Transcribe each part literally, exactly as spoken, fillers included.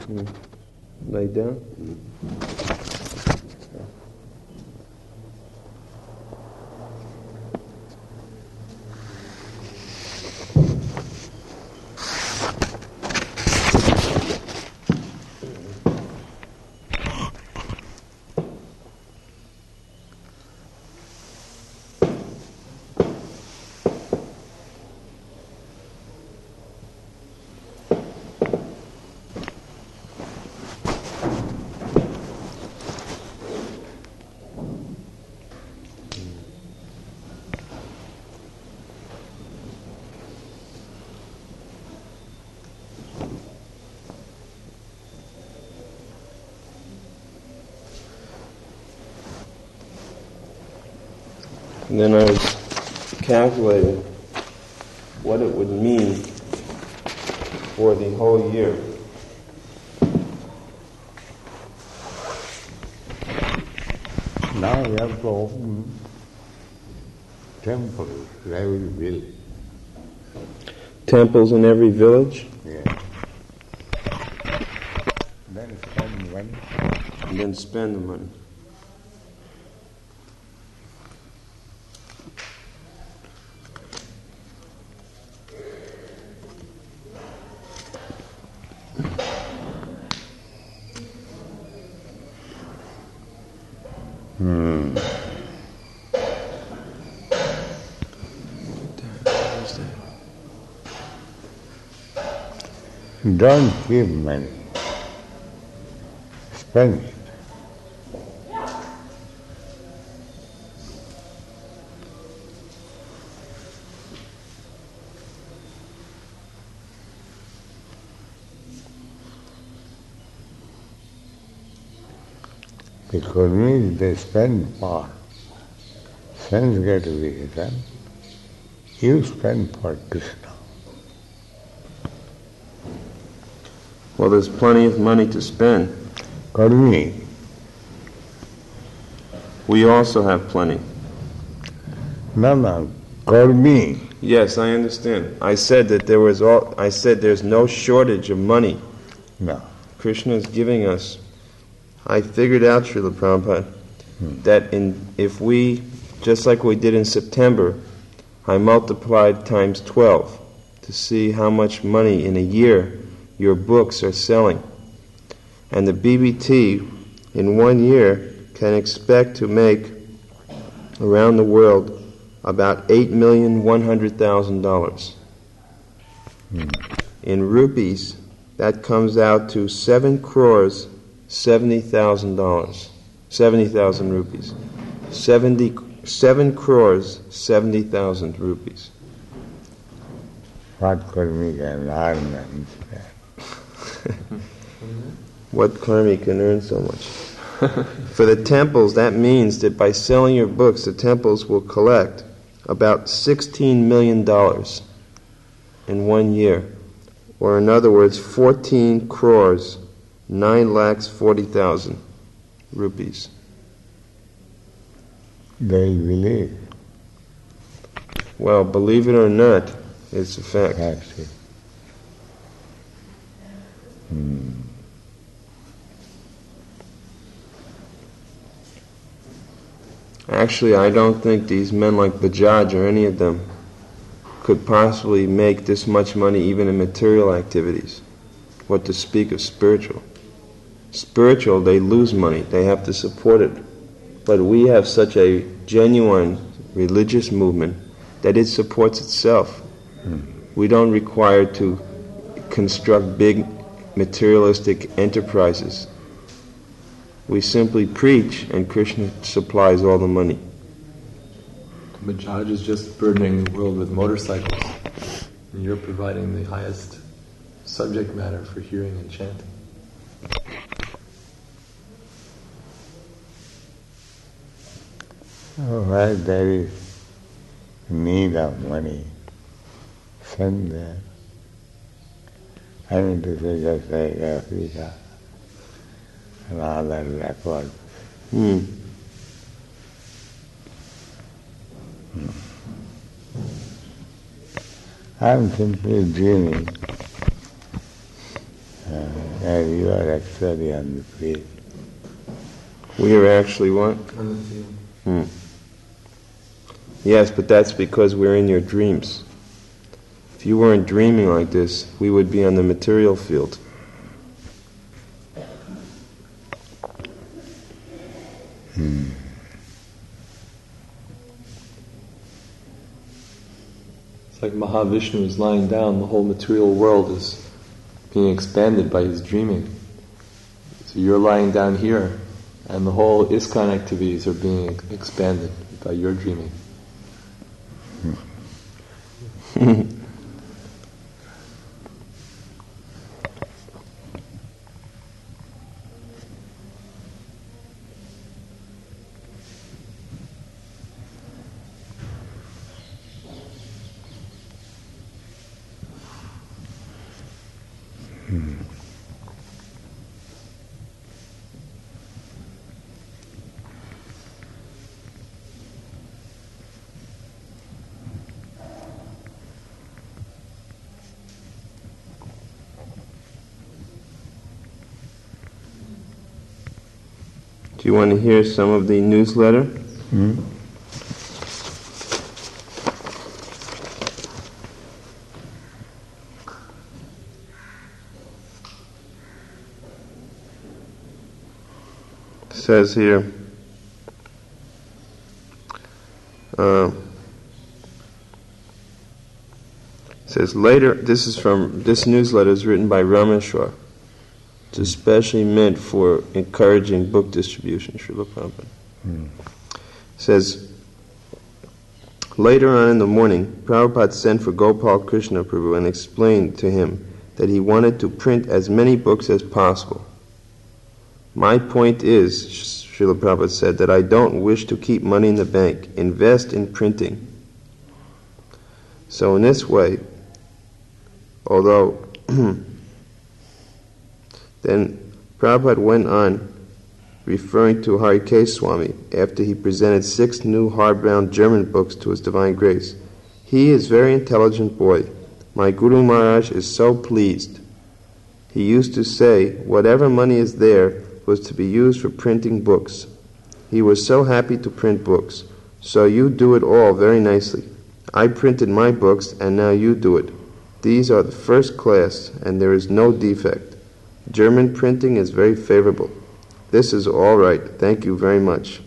Mm. Lay down. Mm. And then I was calculating what it would mean for the whole year. Now we have to open temples in every village. Temples in every village? Yeah. Then spend money. And then spend the money. Hmm. Don't keep money. Spend it. Because means they spend for sense gratification, you spend for Krishna. Well, there's plenty of money to spend. Karmi. We also have plenty. No, no, Karmi. Yes, I understand. I said that there was all. I said there's no shortage of money. No. Krishna is giving us. I figured out, Srila Prabhupada, hmm. that in if we, just like we did in September, I multiplied times twelve to see how much money in a year your books are selling. And the B B T in one year can expect to make around the world about eight million one hundred thousand dollars. Hmm. In rupees, that comes out to seven crores seventy thousand dollars. Seventy thousand rupees. Seventy seven crores seventy thousand rupees. What Karmi can earn instead? What Karmi can earn so much? For the temples, that means that by selling your books, the temples will collect about sixteen million dollars in one year. Or in other words, fourteen crores, nine lakhs forty thousand rupees. They believe. Well, believe it or not, it's a fact. That's it. Hmm. Actually, I don't think these men like Bajaj or any of them could possibly make this much money even in material activities. What to speak of spiritual. Spiritual, they lose money. They have to support it. But we have such a genuine religious movement that it supports itself. Hmm. We don't require to construct big materialistic enterprises. We simply preach and Krishna supplies all the money. Bajaj is just burdening the world with motorcycles. And you're providing the highest subject matter for hearing and chanting. Where there is need of money, send there. I mean to say just like Africa and other records. Hmm. Hmm. I'm simply dreaming. Uh, and you are actually on the field. We are actually what? On the field. Hmm. Yes, but that's because we're in your dreams. If you weren't dreaming like this, we would be on the material field. Hmm. It's like Mahavishnu is lying down, the whole material world is being expanded by his dreaming. So you're lying down here, and the whole ISKCON activities are being expanded by your dreaming. Do you want to hear some of the newsletter? Hmm? It says here, uh, it says later, this is from, this newsletter is written by Rameshwar. It's especially meant for encouraging book distribution, Srila Prabhupada. Hmm. It says, later on in the morning, Prabhupada sent for Gopal Krishna Prabhu and explained to him that he wanted to print as many books as possible. My point is, Srila Prabhupada said, that I don't wish to keep money in the bank. Invest in printing. So in this way, although then Prabhupada went on referring to Hari Keswami after he presented six new hardbound German books to His Divine Grace. He is a very intelligent boy. My Guru Maharaj is so pleased. He used to say whatever money is there was to be used for printing books. He was so happy to print books. So you do it all very nicely. I printed my books and now you do it. These are the first class and there is no defect. German printing is very favorable. This is all right. Thank you very much.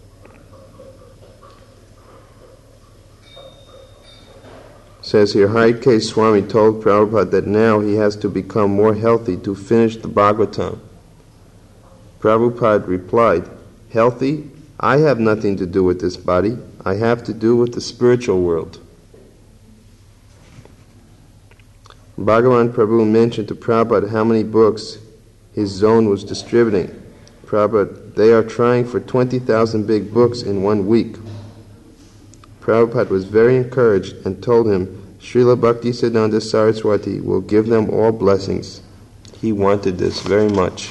Says here, Hari K. Swami told Prabhupada that now he has to become more healthy to finish the Bhagavatam. Prabhupada replied, healthy? I have nothing to do with this body. I have to do with the spiritual world. Bhagavan Prabhu mentioned to Prabhupada how many books his zone was distributing. Prabhupada, they are trying for twenty thousand big books in one week. Prabhupada was very encouraged and told him Srila Bhaktisiddhanta Saraswati will give them all blessings. He wanted this very much.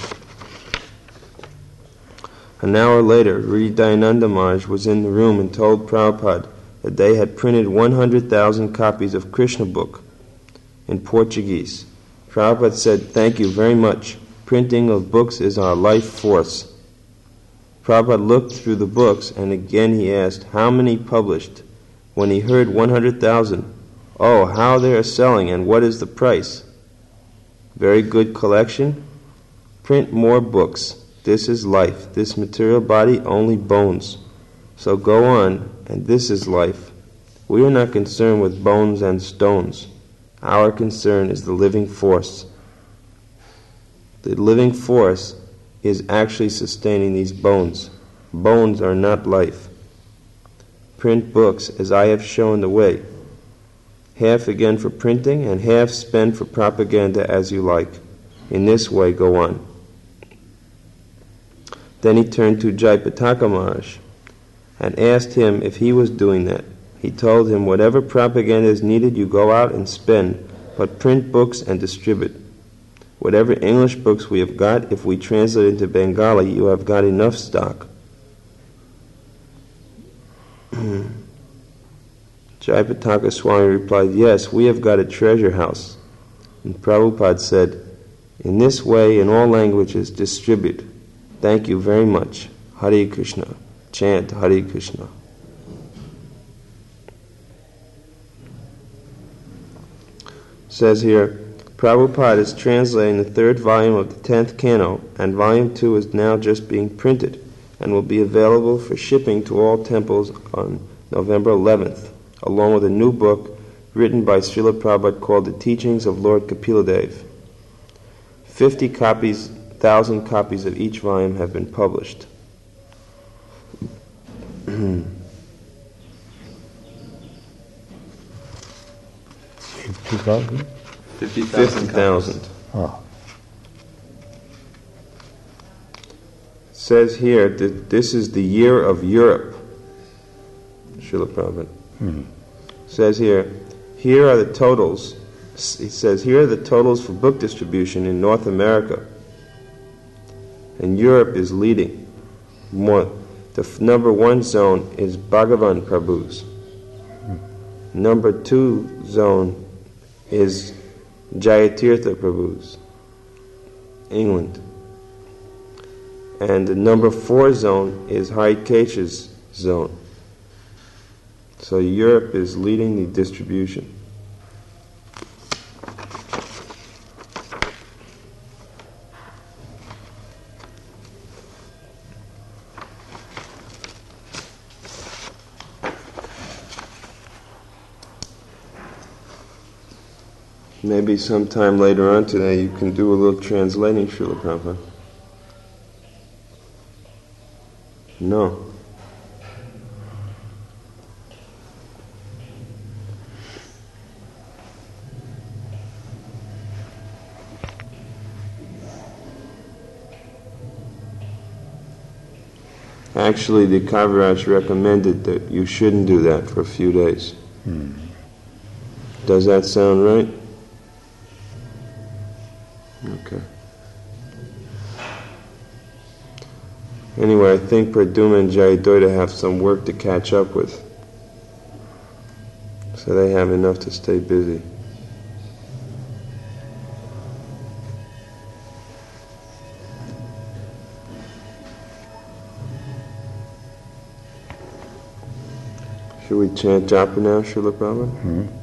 An hour later, Hridayananda Maharaj was in the room and told Prabhupada that they had printed one hundred thousand copies of Krishna book in Portuguese. Prabhupada said, thank you very much. Printing of books is our life force. Prabhupada looked through the books and again he asked, how many published? When he heard one hundred thousand, oh, how they are selling and what is the price? Very good collection. Print more books. This is life. This material body only bones. So go on, and this is life. We are not concerned with bones and stones. Our concern is the living force. The living force is actually sustaining these bones. Bones are not life. Print books as I have shown the way. Half again for printing and half spend for propaganda as you like. In this way go on. Then he turned to Jayapataka Maharaj and asked him if he was doing that. He told him, whatever propaganda is needed, you go out and spend, but print books and distribute. Whatever English books we have got, if we translate into Bengali, you have got enough stock. Jayapataka Swami replied, yes, we have got a treasure house. And Prabhupada said, In this way, in all languages, distribute. Thank you very much. Hare Krishna. Chant Hare Krishna. Says here, Prabhupada is translating the third volume of the tenth canto, and volume two is now just being printed and will be available for shipping to all temples on November eleventh, along with a new book written by Srila Prabhupada called The Teachings of Lord Kapiladev. Fifty copies, thousand copies of each volume have been published. Fifty thousand? Fifty Fifty thousand. Oh. Says here that this is the year of Europe. Srila Prabhupada. Hmm. Says here, here are the totals. He says, here are the totals for book distribution in North America. And Europe is leading. More, the f- number one zone is Bhagavan Prabhu's. Hmm. Number two zone is Jayatirtha Prabhu's, England. And the number four zone is Harikesha's zone. So Europe is leading the distribution. Maybe sometime later on today you can do a little translating, Srila Prabhupada. No. Actually, the Kaviraj recommended that you shouldn't do that for a few days. Hmm. Does that sound right? Okay. Anyway, I think Praduma and Jayadoita have some work to catch up with. So they have enough to stay busy. Should we chant japa now, Srila Prabhupada? Hmm.